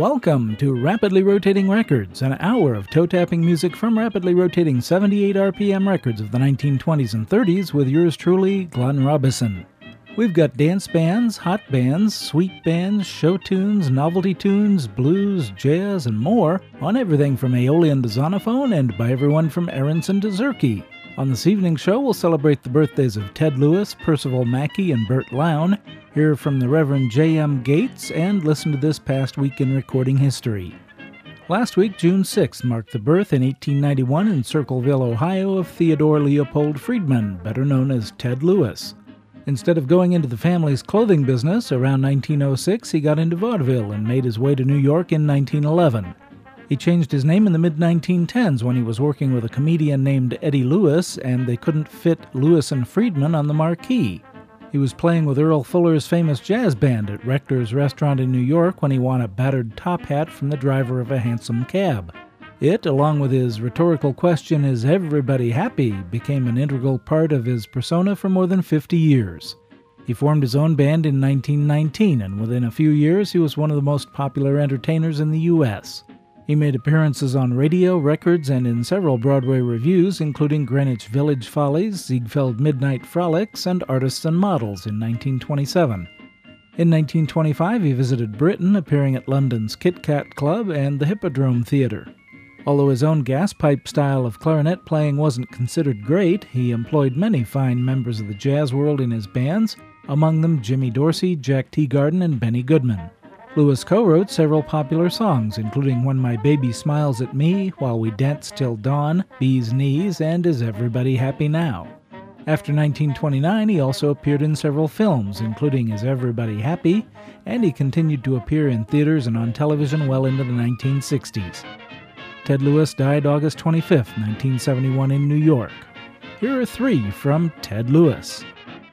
Welcome to Rapidly Rotating Records, an hour of toe-tapping music from rapidly rotating 78 RPM records of the 1920s and 30s with yours truly, Glenn Robison. We've got dance bands, hot bands, sweet bands, show tunes, novelty tunes, blues, jazz, and more on everything from Aeolian to Zonophone and by everyone from Aronson to Zurke. On this evening's show, we'll celebrate the birthdays of Ted Lewis, Percival Mackey, and Bert Lown, hear from the Reverend J.M. Gates, and listen to this past week in recording history. Last week, June 6th, marked the birth in 1891 in Circleville, Ohio, of Theodore Leopold Friedman, better known as Ted Lewis. Instead of going into the family's clothing business, around 1906 he got into vaudeville and made his way to New York in 1911. He changed his name in the mid-1910s when he was working with a comedian named Eddie Lewis, and they couldn't fit Lewis and Friedman on the marquee. He was playing with Earl Fuller's famous jazz band at Rector's Restaurant in New York when he won a battered top hat from the driver of a hansom cab. It, along with his rhetorical question, "Is everybody happy?" became an integral part of his persona for more than 50 years. He formed his own band in 1919, and within a few years he was one of the most popular entertainers in the U.S. He made appearances on radio, records, and in several Broadway revues, including Greenwich Village Follies, Ziegfeld Midnight Frolics, and Artists and Models in 1927. In 1925, he visited Britain, appearing at London's Kit Kat Club and the Hippodrome Theatre. Although his own gas-pipe style of clarinet playing wasn't considered great, he employed many fine members of the jazz world in his bands, among them Jimmy Dorsey, Jack Teagarden, and Benny Goodman. Lewis co-wrote several popular songs, including When My Baby Smiles at Me, While We Dance Till Dawn, Bee's Knees, and Is Everybody Happy Now? After 1929, he also appeared in several films, including Is Everybody Happy?, and he continued to appear in theaters and on television well into the 1960s. Ted Lewis died August 25, 1971 in New York. Here are three from Ted Lewis.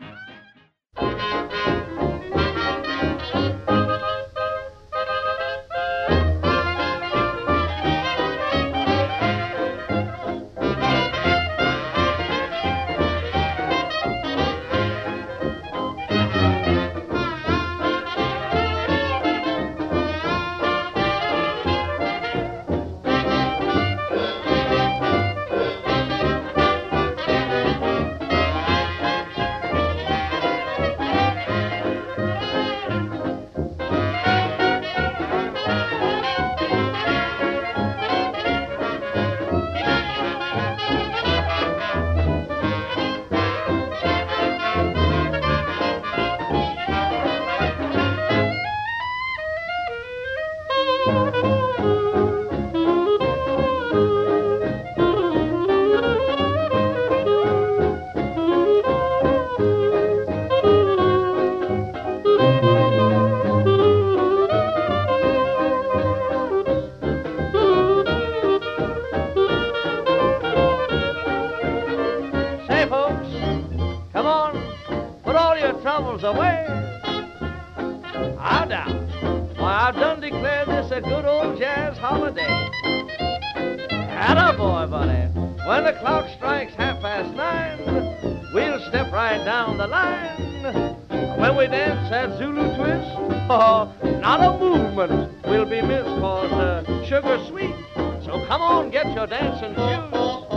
Away. How down? Why, I've done declared this a good old jazz holiday. Attaboy, buddy. When the clock strikes 9:30, we'll step right down the line. When we dance that Zulu twist, oh, not a movement will be missed, cause sugar's sweet. So come on, get your dancing shoes.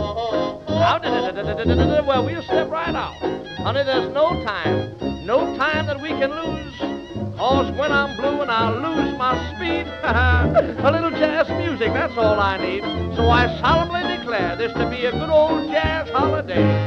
Well, we'll step right out. Honey, there's no time that we can lose, cause when I'm blue and I lose my speed, a little jazz music, that's all I need. So I solemnly declare this to be a good old jazz holiday.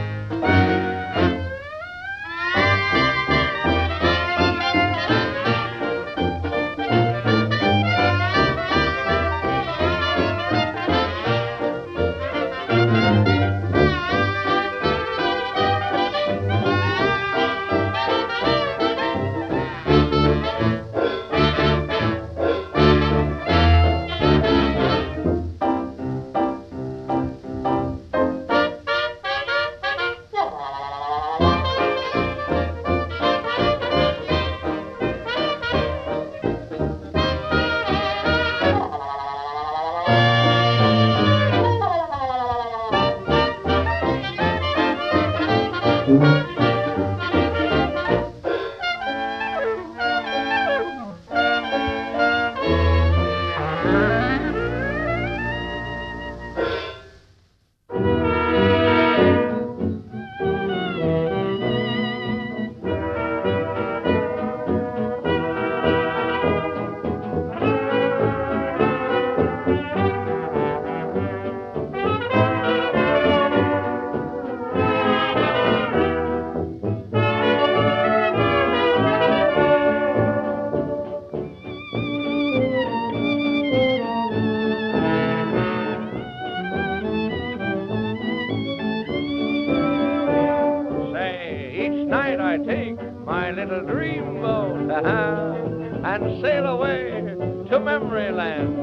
little dreamboat and sail away to memory land.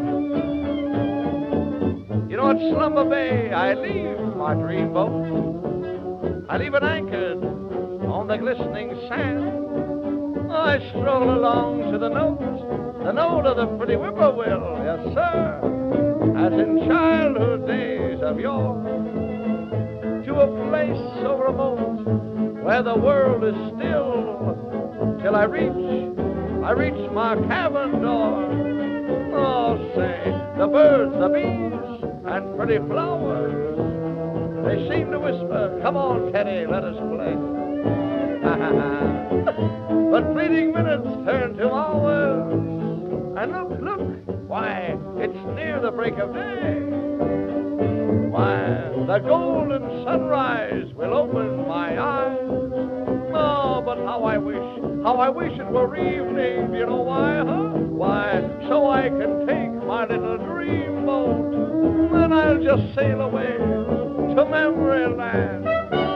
You know, at Slumber Bay, I leave my dreamboat. I leave it anchored on the glistening sand. I stroll along to the note of the pretty whippoorwill, yes, sir, as in childhood days of yore, to a place so remote where the world is still, till I reach my cabin door. Oh, say, the birds, the bees, and pretty flowers, they seem to whisper, come on, Teddy, let us play. But fleeting minutes turn to hours, and look, why, it's near the break of day. Why, the golden sunrise will open my eyes. Oh, but how I wish it were evening. You know why, huh? Why, so I can take my little dreamboat, and I'll just sail away to memory land.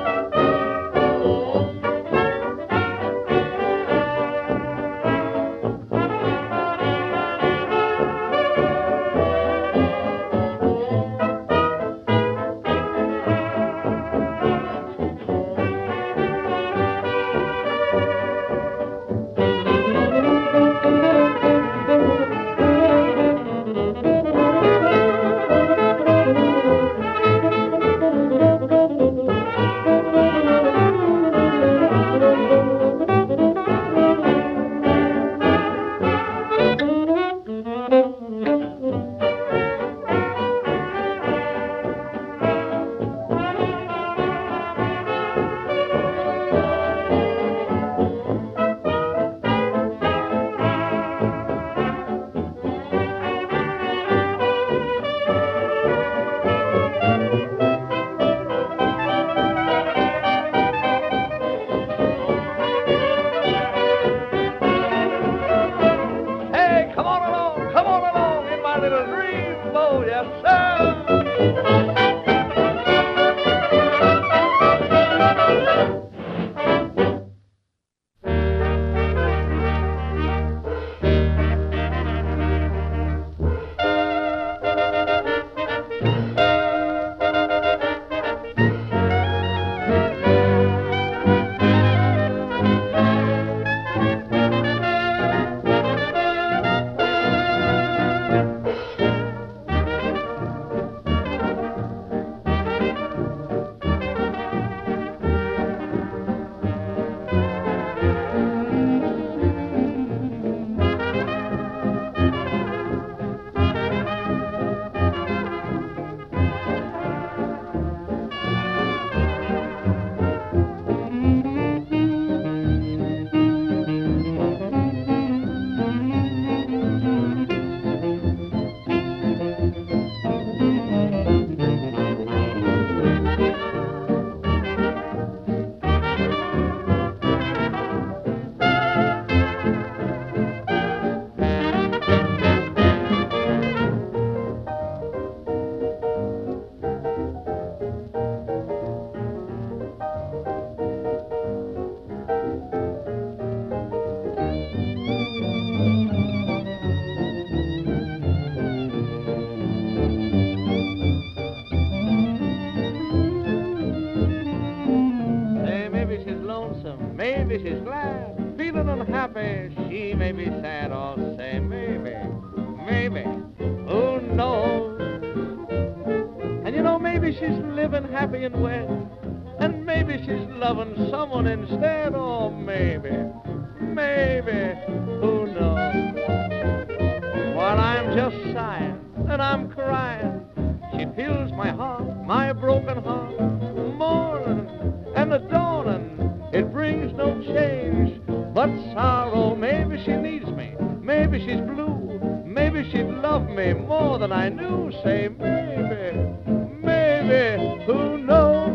Maybe she's glad, feeling unhappy. She may be sad or say maybe, who knows? And you know, maybe she's living happy and wed, and maybe she's loving someone instead, or maybe, who knows? While I'm just sighing and I'm crying, she fills my heart, my broken heart, morning and the dawning. It brings no change but sorrow. Maybe she needs me, maybe she's blue, maybe she'd love me more than I knew. Say maybe, who knows?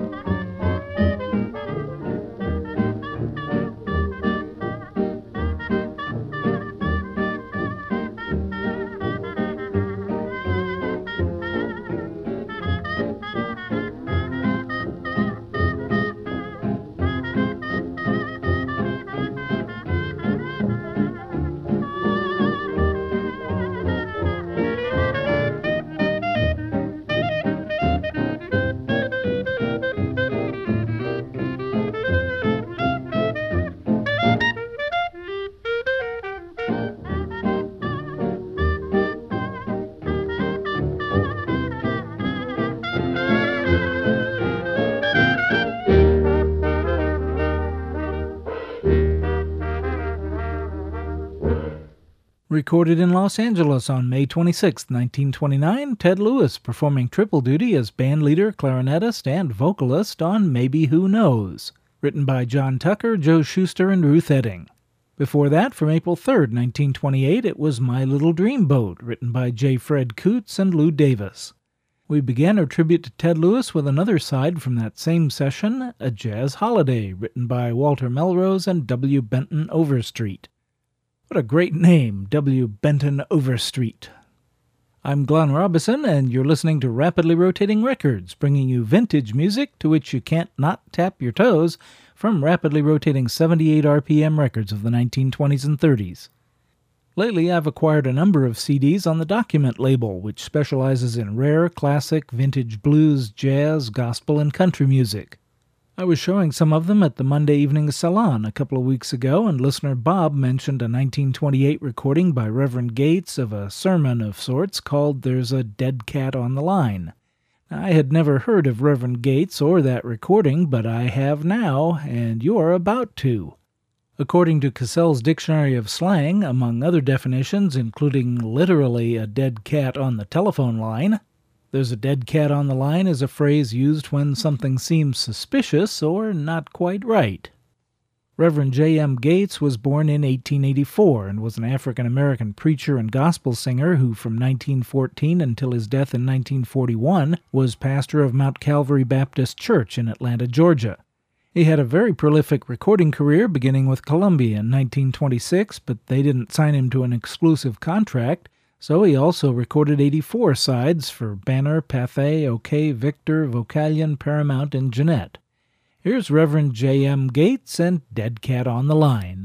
Recorded in Los Angeles on May 26, 1929, Ted Lewis performing triple duty as bandleader, clarinetist, and vocalist on Maybe Who Knows, written by John Tucker, Joe Shuster, and Ruth Etting. Before that, from April 3, 1928, it was My Little Dreamboat, written by J. Fred Coots and Lou Davis. We began our tribute to Ted Lewis with another side from that same session, A Jazz Holiday, written by Walter Melrose and W. Benton Overstreet. What a great name, W. Benton Overstreet. I'm Glenn Robison, and you're listening to Rapidly Rotating Records, bringing you vintage music to which you can't not tap your toes from rapidly rotating 78 RPM records of the 1920s and 30s. Lately, I've acquired a number of CDs on the Document label, which specializes in rare, classic, vintage blues, jazz, gospel, and country music. I was showing some of them at the Monday Evening Salon a couple of weeks ago, and listener Bob mentioned a 1928 recording by Reverend Gates of a sermon of sorts called There's a Dead Cat on the Line. I had never heard of Reverend Gates or that recording, but I have now, and you're about to. According to Cassell's Dictionary of Slang, among other definitions, including literally a dead cat on the telephone line, there's a dead cat on the line is a phrase used when something seems suspicious or not quite right. Reverend J.M. Gates was born in 1884 and was an African-American preacher and gospel singer who from 1914 until his death in 1941 was pastor of Mount Calvary Baptist Church in Atlanta, Georgia. He had a very prolific recording career beginning with Columbia in 1926, but they didn't sign him to an exclusive contract, so he also recorded 84 sides for Banner, Pathé, OK, Victor, Vocalion, Paramount, and Jeanette. Here's Reverend J.M. Gates and Dead Cat on the Line.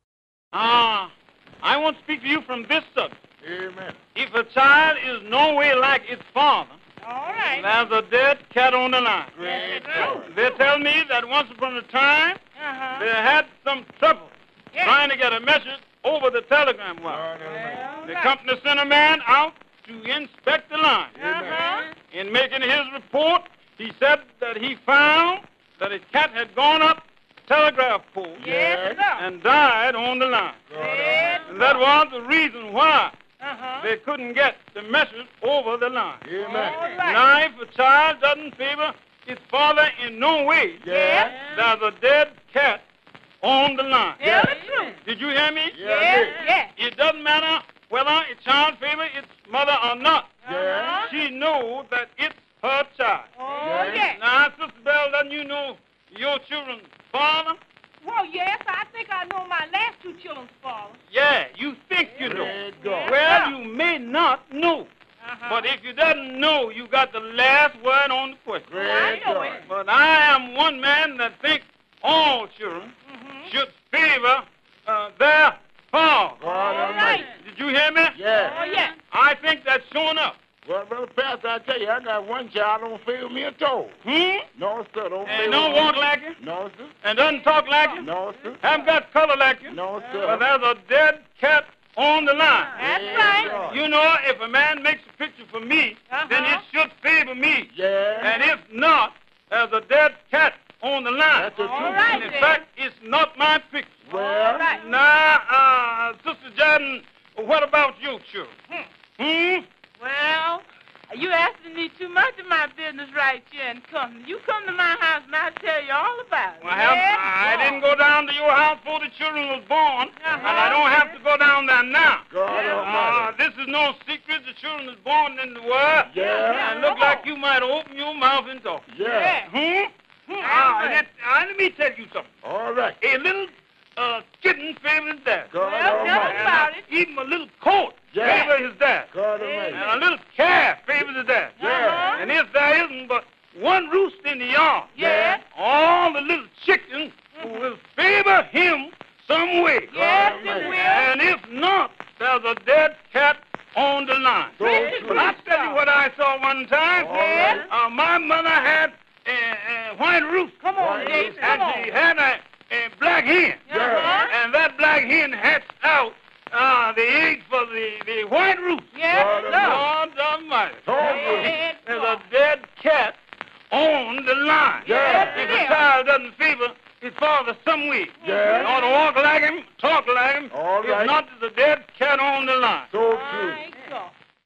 I want to speak to you from this subject. Amen. If a child is no way like its father, all right, there's a dead cat on the line. Great. They tell me that once upon a time, they had some trouble trying to get a message over the telegram wire. The company sent a man out to inspect the line. In making his report, he said that he found that a cat had gone up the telegraph pole and died on the line. And that was the reason why they couldn't get the message over the line. Now, if a child doesn't favor his father in no way, there's a dead cat on the line. Tell the truth. Did you hear me? Yes. It doesn't matter whether a child favors its mother or not. She knows that it's her child. Now, Sister Bell, doesn't you know your children's father? Well, yes, I think I know my last two children's father. Yeah, you think you know. Well, you may not know. But if you doesn't know, you got the last word on the question. I know it. But I am one man that thinks all children should favor their father. All right. Did you hear me? Yeah. Oh, yes. I think that's showing up. Well, Brother Pastor, I tell you, I got one child don't favor me at all. No, sir, don't favor And me. don't walk like you? No, sir. And doesn't talk like you? No, sir. Haven't got color like you? No, sir. But there's a dead cat on the line. That's right. You know, if a man makes a picture for me, then it should favor me. Yeah. And if not, there's a dead cat on the line. That's the truth. All right, And in then. fact, it's not my picture. Well, Now, Sister Jordan, what about your children? Well, you asking me too much of my business right here in company. You come to my house and I'll tell you all about it. Well, I didn't go down to your house before the children was born, and I don't have to go down there now. God Almighty. This is no secret. The children was born in the world. Yeah. And look like you might open your mouth and talk. Yeah. Let me tell you something. All right. A little kitten favors his dad. God Well, tell us Almighty. about it. Even a little coat Yeah. favors his dad. God Almighty. And a little calf favors his dad. Yeah. And if there isn't but one rooster in the yard, Yeah. all the little chickens will favor him some way. Yes, God it Almighty. will. And if not, there's a dead cat on the line. So true. But I'll tell you what I saw one time. All right. My mother had a white rooster. Come on, Right. Jason. And Come she on. had a black hen. Uh-huh. And that black hen hatched out the egg for the white rooster. Yes, God sir. Lord Almighty. So good. Yes, There's sir. a dead cat on the line. Yeah. If a child doesn't favor his father some way. Yeah. You ought to walk like him, talk like him. All right. If not, there's a dead cat on the line. So All true. right, go.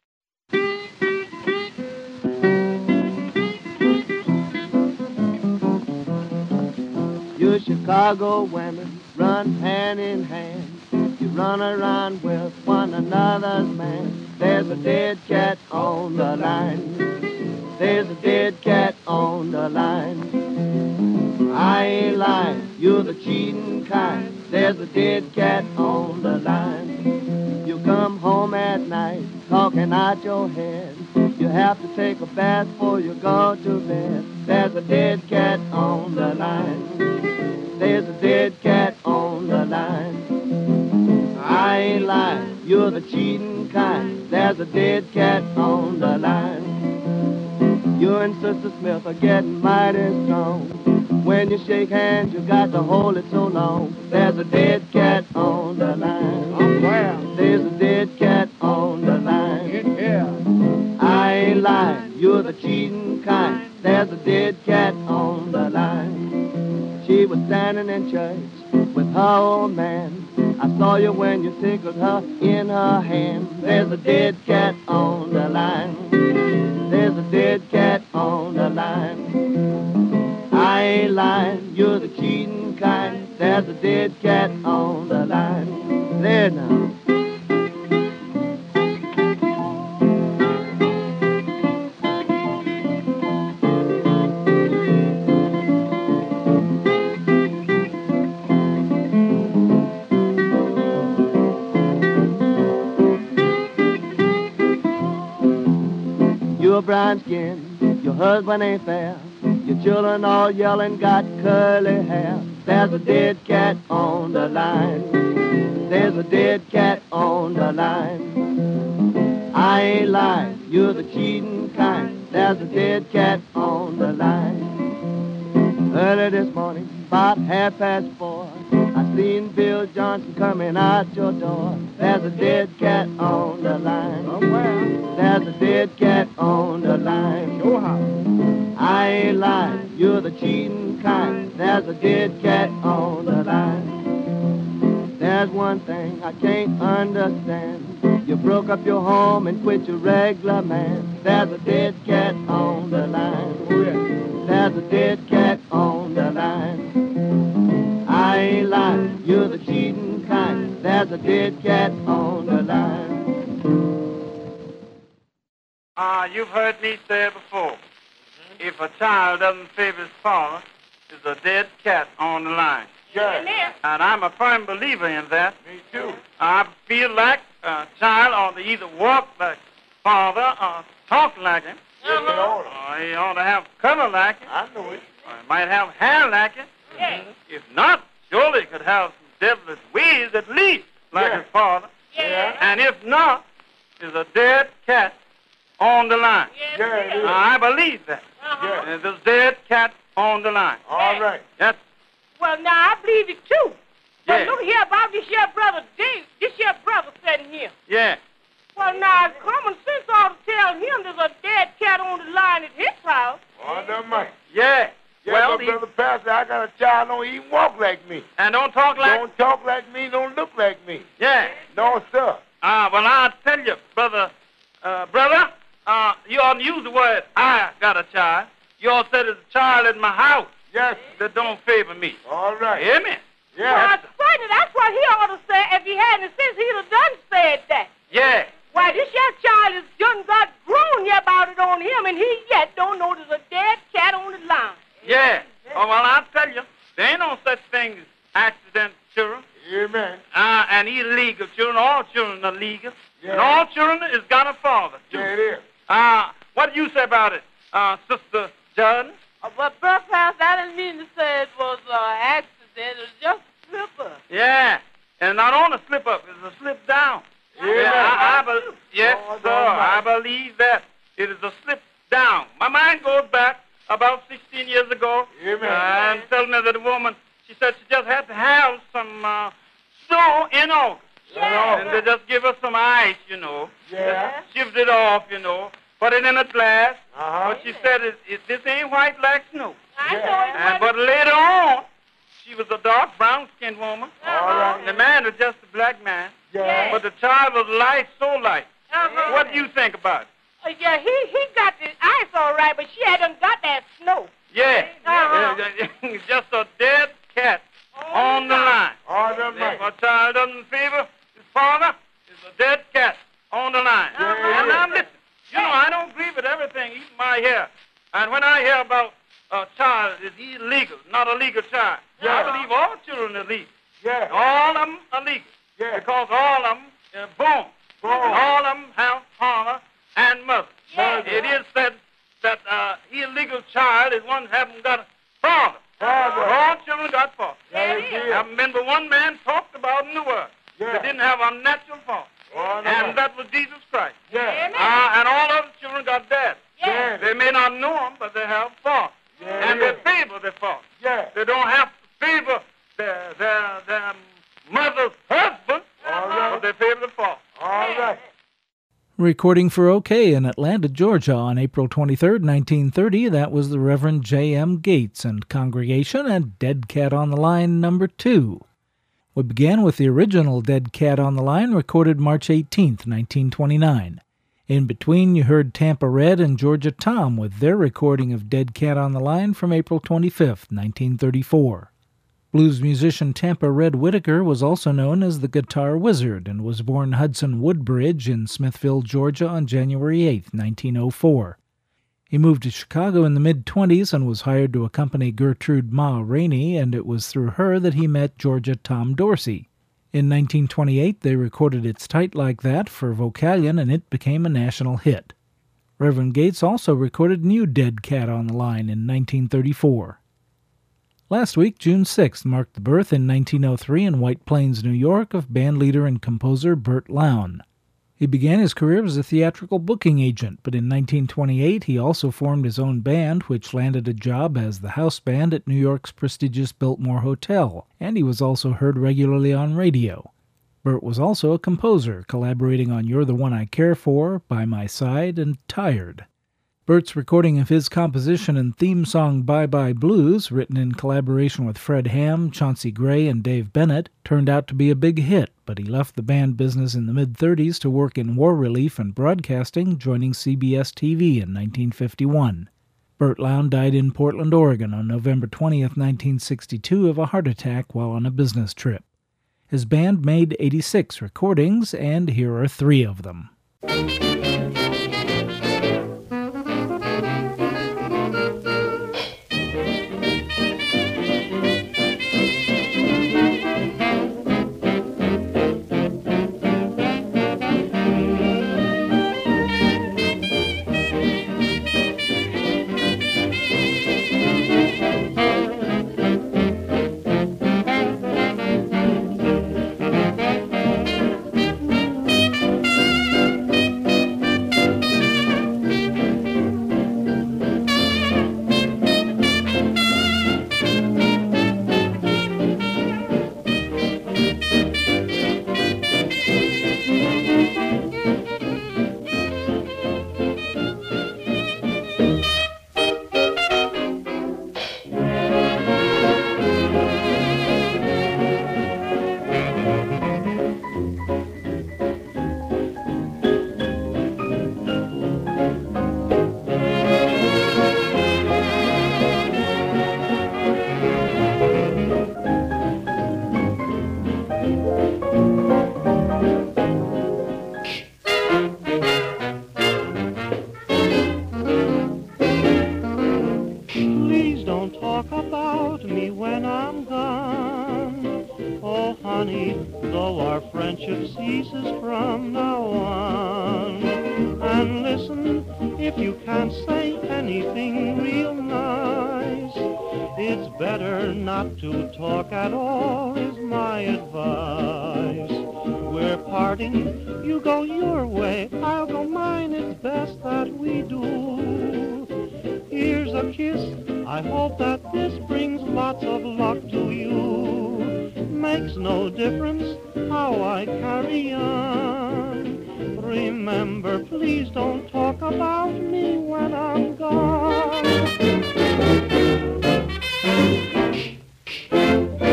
You Chicago women run hand in hand. You run around with one another's man. There's a dead cat on the line. There's a dead cat on the line. I ain't lying, you're the cheating kind. There's a dead cat on the line. You come home at night, talking out your head. You have to take a bath before you go to bed. There's a dead cat on the line. There's a dead cat on the line. I ain't lying, you're the cheating kind. There's a dead cat on the line. You and Sister Smith are getting mighty strong. When you shake hands, you got to hold it so long. There's a dead cat on the line. I'm glad. There's a dead cat on the line. I ain't lying, you're the cheating kind. There's a dead cat on the line. She was standing in church with her old man. I saw you when you tickled her in her hand. There's a dead cat on the line. There's a dead cat on the line. I ain't lying, you're the cheating kind. There's a dead cat on the line. There now. You're brown skin, your husband ain't fair. Your children all yelling, got curly hair. There's a dead cat on the line. There's a dead cat on the line. I ain't lying, you're the cheating kind. There's a dead cat on the line. Early this morning, about 4:30, I seen Bill Johnson coming out your door. There's a dead cat on the line. Oh, well. There's a dead cat on the line. Sure how. I ain't lying, you're the cheating kind. There's a dead cat on the line. There's one thing I can't understand. You broke up your home and quit your regular man. There's a dead cat on the line. Oh, yeah. There's a dead cat on the line. I ain't lying, you're the cheating kind. There's a dead cat on the line. You've heard me say it before. If a child doesn't save his father, there's a dead cat on the line. Yeah. And I'm a firm believer in that. Me too. I feel like a child ought to either walk like father or talk like him. Yes, they ought to. Or he ought to have color like him. I know it. Or he might have hair like him. Yeah. If not, surely he could have some devilish ways at least like Yeah. his father. Yeah. And if not, there's a dead cat on the line. Yeah, it is. I believe that. Uh-huh. And there's a dead cat on the line. All right. That's Well, now, I believe it, too. But Yeah. look here about this here brother Dave. This here brother sitting here. yeah. Well, now, common sense ought to tell him there's a dead cat on the line at his house. On the mic. Yeah. Yeah, Well, but Brother Pastor, I got a child don't even walk like me. and don't talk like Don't talk like me, don't look like me. yeah. No, sir. Well, I'll tell you, brother, you ought to use the word, I got a child. You ought to say there's a child in my house Yes. that don't favor me. All right. Hear me? Yeah. Well, certainly, that's what he ought to say. If he hadn't since he'd have done said that. Yeah. Why, this here child has done got grown here about it on him, and he yet don't know there's a dead cat on the line. Yeah. Oh, well, I'll tell you, there ain't no such thing as accident children. Amen. And illegal children. All children are legal. Yeah. And all children has got a father, too. Yeah, it is. What do you say about it, Sister Judd? But, Brother Pastor, I didn't mean to say it was an accident. It was just a slip-up. Yeah. And not only a slip-up, it's a slip down. Yeah. Yes, Oh, sir. all right. I believe that. It is a slip down. My mind goes back about 16 years ago. Amen. And telling me that a woman, she said she just had to have some snow in August. Yeah. And they just give her some ice, you know. Yeah. Shift it off, you know. Put it in a glass. Uh-huh. But she said, this ain't white like snow. I Yeah. know it And, wasn't. but later on, she was a dark brown-skinned woman. All right. The man was just a black man. Yeah. But the child was light, so light. What do you think about it? Yeah, he got the ice all right, but she hadn't got that snow. Yeah. Just a dead cat on the line. All right. If a child doesn't fever, his father is a dead cat on the line. And now listen, you know, I don't agree with everything you might hear. And when I hear about a child is illegal, not a legal child, I believe all children are legal. Yeah. All of them are legal. Yeah. Because all of them are born. All of them have father and mother. It is said that illegal child is one who haven't got a father. All children got fathers. I remember one man talked about in the world that didn't have a natural father. And that was Jesus Christ. And all other children got dads. They may not know him, but they have fathers. And they favor their fathers. They don't have to favor their mother's husband, but they favor the father. All right. Recording for OK in Atlanta, Georgia on April 23, 1930, that was the Reverend J.M. Gates and congregation and Dead Cat on the Line number 2. We began with the original Dead Cat on the Line recorded March 18, 1929. In between, you heard Tampa Red and Georgia Tom with their recording of Dead Cat on the Line from April 25, 1934. Blues musician Tampa Red Whitaker was also known as the Guitar Wizard and was born Hudson Woodbridge in Smithville, Georgia on January 8, 1904. He moved to Chicago in the mid-20s and was hired to accompany Gertrude Ma Rainey, and it was through her that he met Georgia Tom Dorsey. In 1928, they recorded It's Tight Like That for Vocalion, and it became a national hit. Reverend Gates also recorded New Dead Cat on the Line in 1934. Last week, June 6th, marked the birth in 1903 in White Plains, New York, of bandleader and composer Bert Lown. He began his career as a theatrical booking agent, but in 1928 he also formed his own band, which landed a job as the house band at New York's prestigious Biltmore Hotel, and he was also heard regularly on radio. Bert was also a composer, collaborating on You're the One I Care For, By My Side, and Tired. Bert's recording of his composition and theme song Bye Bye Blues, written in collaboration with Fred Ham, Chauncey Gray, and Dave Bennett, turned out to be a big hit, but he left the band business in the mid-30s to work in war relief and broadcasting, joining CBS TV in 1951. Bert Lown died in Portland, Oregon on November 20th, 1962 of a heart attack while on a business trip. His band made 86 recordings, and here are 3 of them. You go your way, I'll go mine, it's best that we do. Here's a kiss, I hope that this brings lots of luck to you. Makes no difference how I carry on. Remember, please don't talk about me when I'm gone.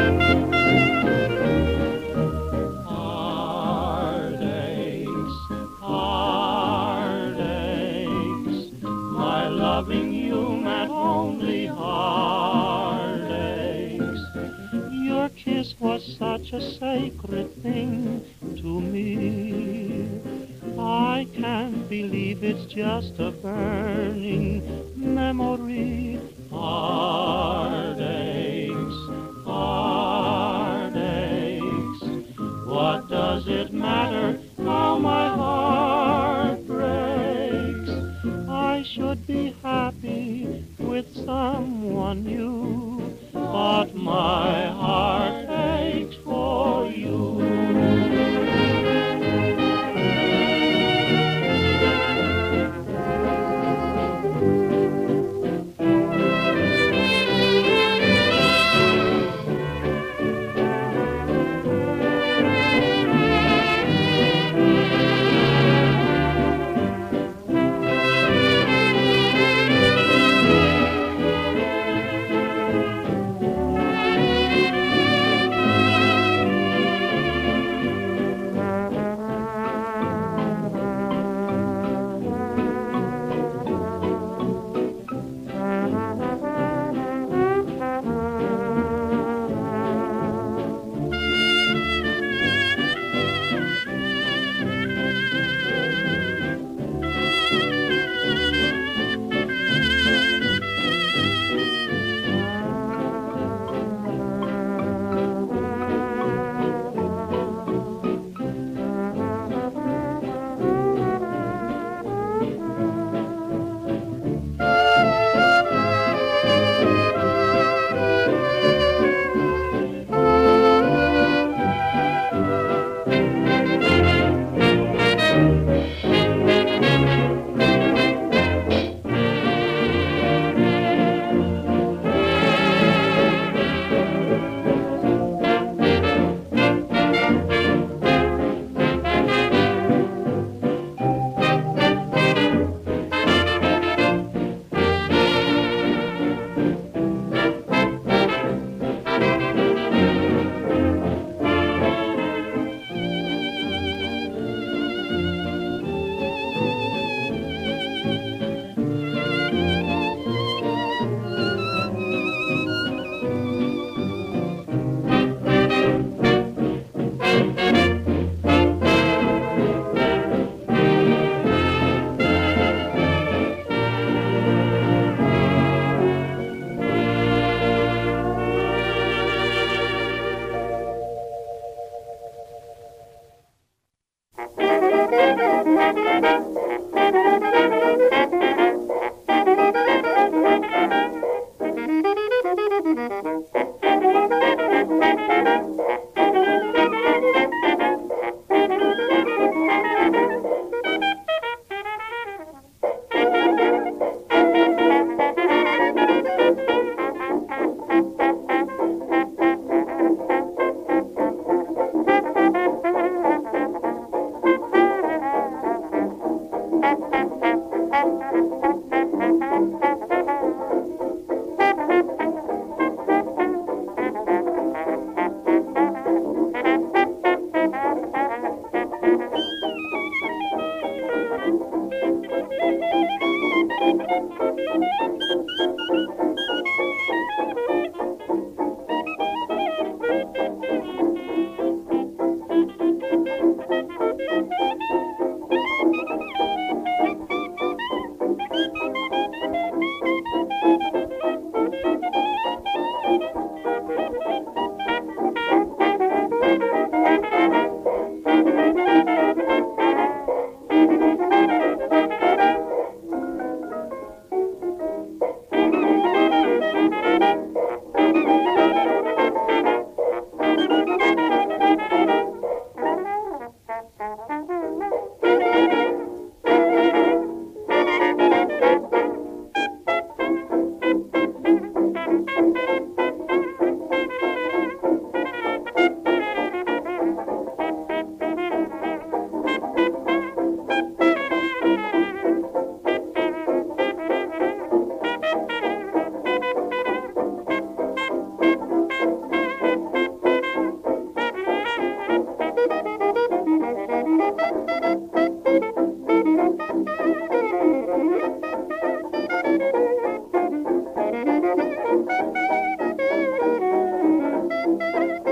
Heartaches, heartaches, my loving you meant only heartaches. Your kiss was such a sacred thing to me. I can't believe it's just a burning memory. Heartaches, heartaches, what does it matter how my heart breaks? I should be happy with someone new, but my heart aches for you.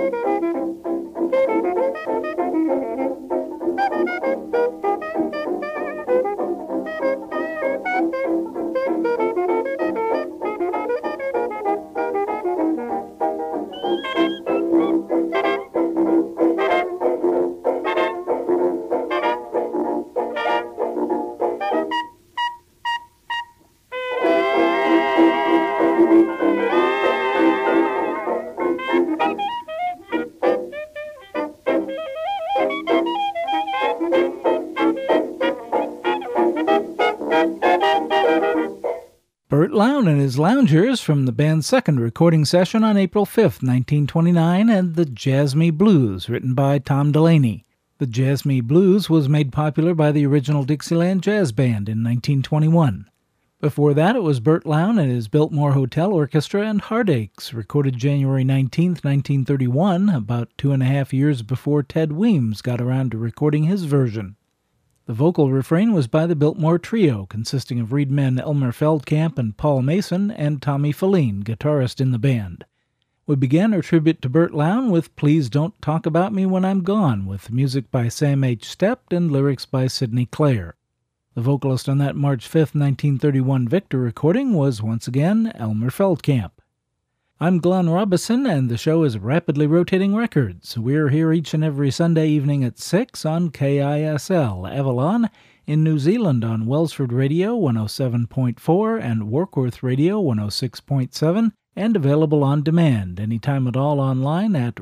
Burt Lown and his Loungers from the band's second recording session on April 5, 1929, and the Jazz Me Blues, written by Tom Delaney. The Jazz Me Blues was made popular by the original Dixieland Jazz Band in 1921. Before that, it was Burt Lown and his Biltmore Hotel Orchestra and Heartaches, recorded January 19, 1931, about 2.5 years before Ted Weems got around to recording his version. The vocal refrain was by the Biltmore Trio, consisting of reedmen Elmer Feldkamp and Paul Mason, and Tommy Faline, guitarist in the band. We began our tribute to Burt Lown with Please Don't Talk About Me When I'm Gone, with music by Sam H. Stept and lyrics by Sidney Clare. The vocalist on that March 5, 1931 Victor recording was once again Elmer Feldkamp. I'm Glenn Robison, and the show is Rapidly Rotating Records. We're here each and every Sunday evening at 6 on KISL, Avalon, in New Zealand on Welsford Radio 107.4 and Warkworth Radio 106.7, and available on demand anytime at all online at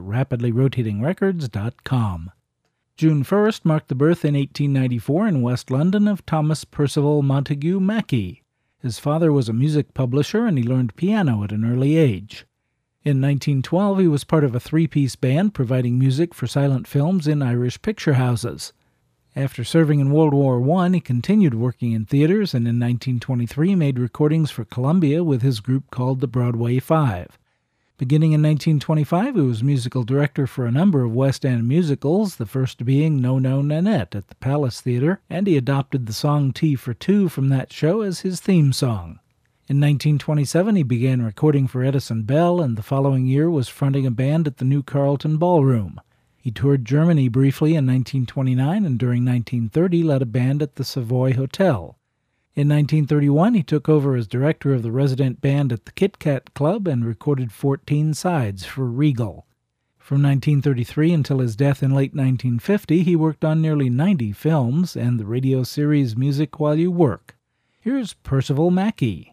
rapidlyrotatingrecords.com. June 1st marked the birth in 1894 in West London of Thomas Percival Montague Mackey. His father was a music publisher, and he learned piano at an early age. In 1912, he was part of a three-piece band providing music for silent films in Irish picture houses. After serving in World War I, he continued working in theaters, and in 1923 made recordings for Columbia with his group called the Broadway Five. Beginning in 1925, he was musical director for a number of West End musicals, the first being No No Nanette at the Palace Theatre, and he adopted the song Tea for Two from that show as his theme song. In 1927, he began recording for Edison Bell, and the following year was fronting a band at the New Carlton Ballroom. He toured Germany briefly in 1929, and during 1930 led a band at the Savoy Hotel. In 1931, he took over as director of the resident band at the Kit Kat Club and recorded 14 sides for Regal. From 1933 until his death in late 1950, he worked on nearly 90 films and the radio series Music While You Work. Here's Percival Mackey.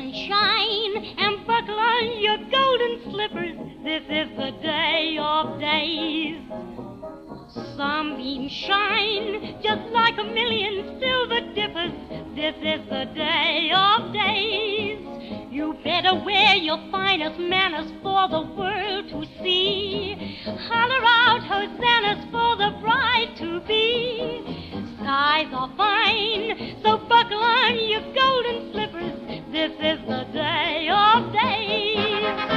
and shine and buckle on your golden slippers. This is the day of days. Sunbeams shine just like a million silver dippers. This is the day of days. You better wear your finest manners for the world to see. Holler out hosannas for the bride to be. Skies are fine, so buckle on your golden slippers. This is the day of days.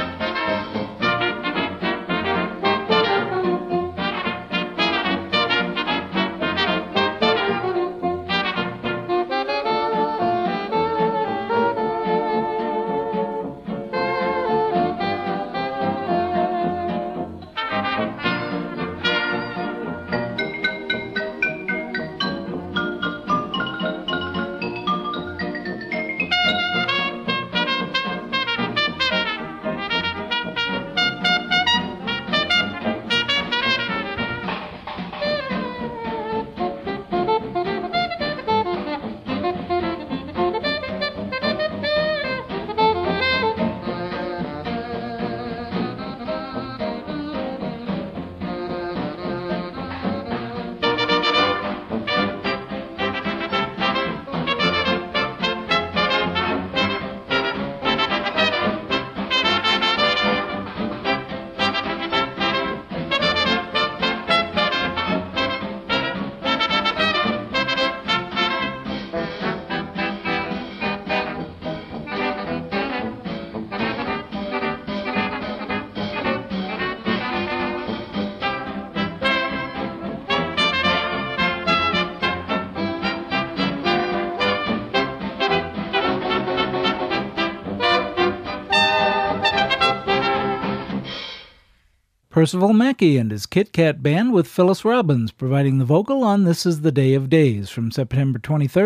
Percival Mackey and his Kit Kat Band with Phyllis Robbins providing the vocal on This Is the Day of Days from September 23,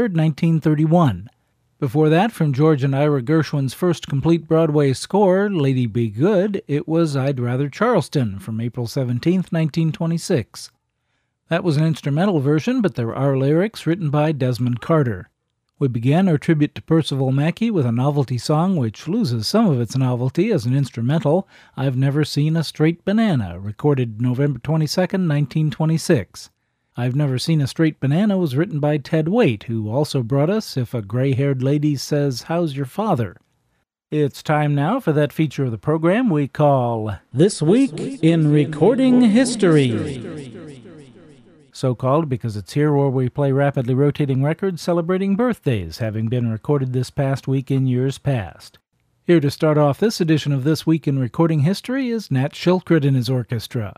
1931. Before that, from George and Ira Gershwin's first complete Broadway score, Lady Be Good, it was I'd Rather Charleston from April 17, 1926. That was an instrumental version, but there are lyrics written by Desmond Carter. We began our tribute to Percival Mackey with a novelty song which loses some of its novelty as an instrumental, I've Never Seen a Straight Banana, recorded November 22, 1926. I've Never Seen a Straight Banana was written by Ted Waite, who also brought us If a Gray-Haired Lady Says, How's Your Father? It's time now for that feature of the program we call This Week in Recording History. So called because it's here where we play rapidly rotating records celebrating birthdays having been recorded this past week in years past. Here to start off this edition of This Week in Recording History is Nat Shilkret and his orchestra.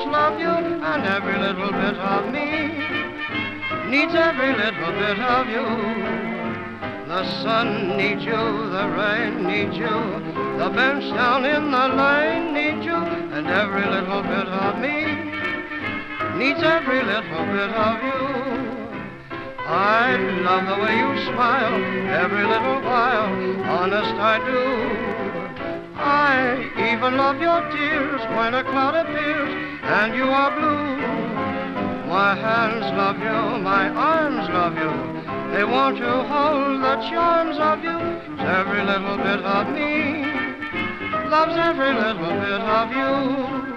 love you, and every little bit of me needs every little bit of you. The sun needs you, the rain needs you, the bench down in the lane needs you, and every little bit of me needs every little bit of you. I love the way you smile every little while, honest I do. I even love your tears when a cloud appears and you are blue. My hands love you, my arms love you, they want to hold the charms of you. Every little bit of me loves every little bit of you.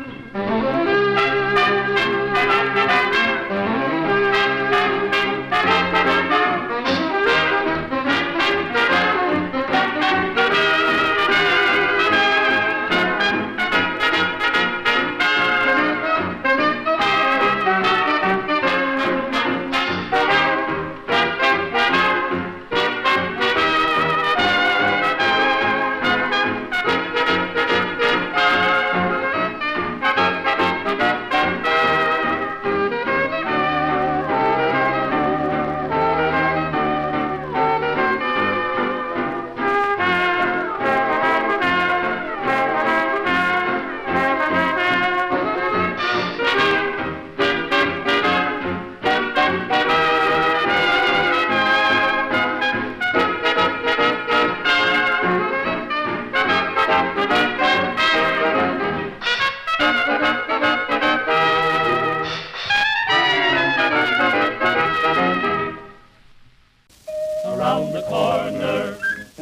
Around the corner.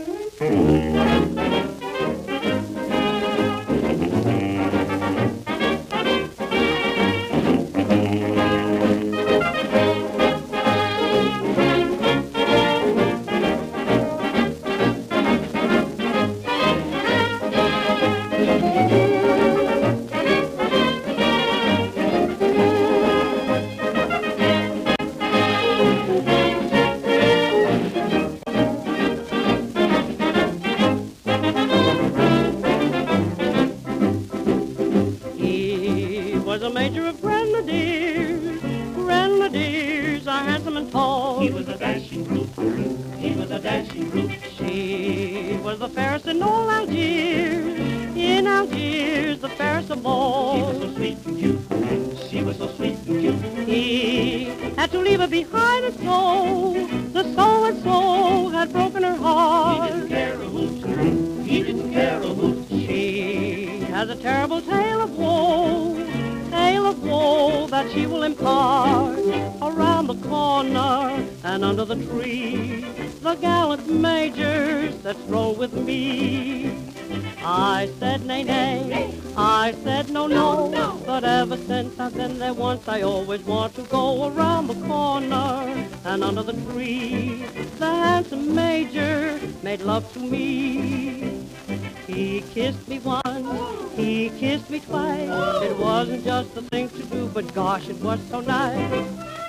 Was a major of grenadiers, grenadiers are handsome and tall. He was a dashing brute, he was a dashing brute. She was the fairest in all Algiers, in Algiers the fairest of all. She was so sweet and cute, she was so sweet and cute. He had to leave her behind, and so the so-and-so had broken her heart. He didn't care a hoot, he didn't care a hoot. She has a terrible tale of woe that she will impart. Around the corner and under the tree, the gallant majors that stroll with me. I said nay, nay, I said no, no, but ever since I've been there once, I always want to go around the corner and under the tree. The handsome major made love to me. He kissed me once, he kissed me twice. It wasn't just a thing to do, but gosh, it was so nice.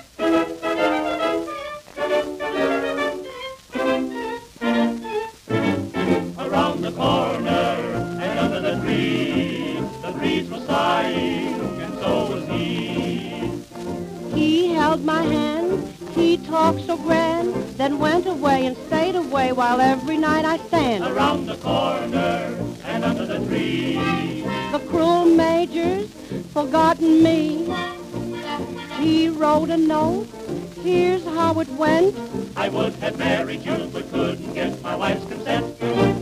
Around the corner and under the tree, the breeze was sighing, and so was he. He held my hand, he talked so grand, then went away and stayed away while every night I stand around the corner and under the tree. The cruel major's forgotten me. He wrote a note, here's how it went. I would have married you, but couldn't get my wife's consent.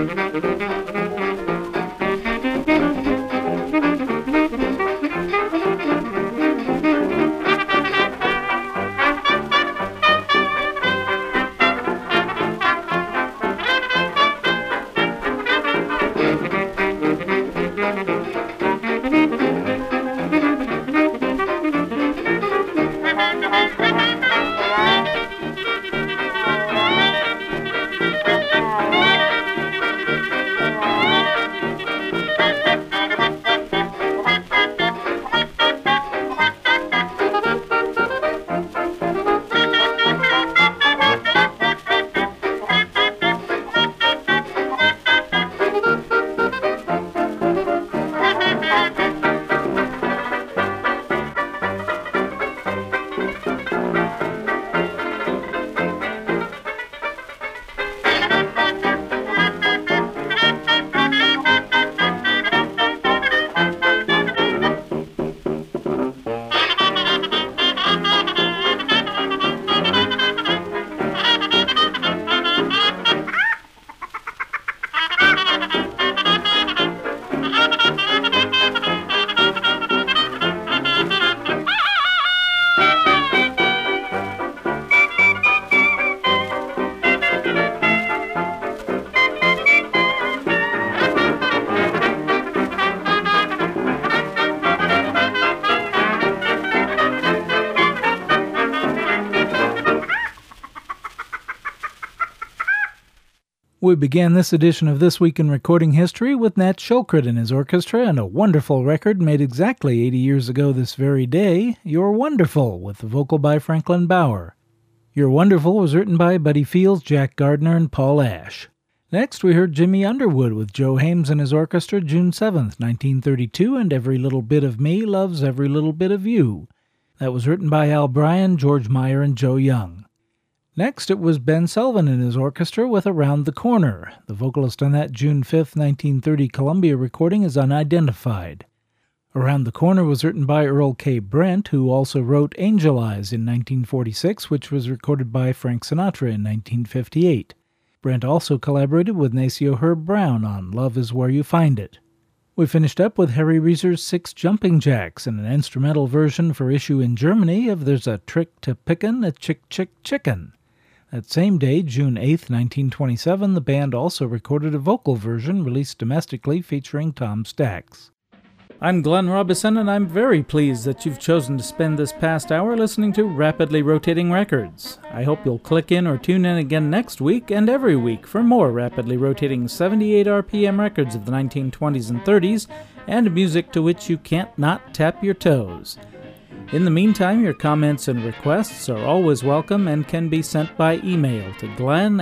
We began this edition of This Week in Recording History with Nat Shilkret and his orchestra and a wonderful record made exactly 80 years ago this very day, You're Wonderful, with the vocal by Franklin Bauer. You're Wonderful was written by Buddy Fields, Jack Gardner, and Paul Ash. Next, we heard Jimmy Underwood with Joe Hames and his orchestra, June 7th, 1932, and Every Little Bit of Me Loves Every Little Bit of You. That was written by Al Bryan, George Meyer, and Joe Young. Next, it was Ben Selvin and his orchestra with Around the Corner. The vocalist on that June 5, 1930 Columbia recording is unidentified. Around the Corner was written by Earl K. Brent, who also wrote Angel Eyes in 1946, which was recorded by Frank Sinatra in 1958. Brent also collaborated with Nacio Herb Brown on Love Is Where You Find It. We finished up with Harry Reser's Six Jumping Jacks and an instrumental version for issue in Germany of There's a Trick to Pickin' a Chick Chick Chicken. That same day, June 8, 1927, the band also recorded a vocal version released domestically featuring Tom Stax. I'm Glenn Robison, and I'm very pleased that you've chosen to spend this past hour listening to Rapidly Rotating Records. I hope you'll click in or tune in again next week and every week for more rapidly rotating 78 RPM records of the 1920s and 30s and music to which you can't not tap your toes. In the meantime, your comments and requests are always welcome and can be sent by email to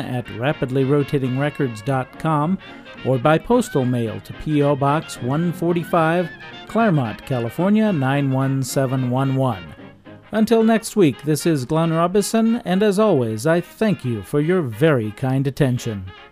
glenn@rapidlyrotatingrecords.com or by postal mail to P.O. Box 145, Claremont, California 91711. Until next week, this is Glenn Robison, and as always, I thank you for your very kind attention.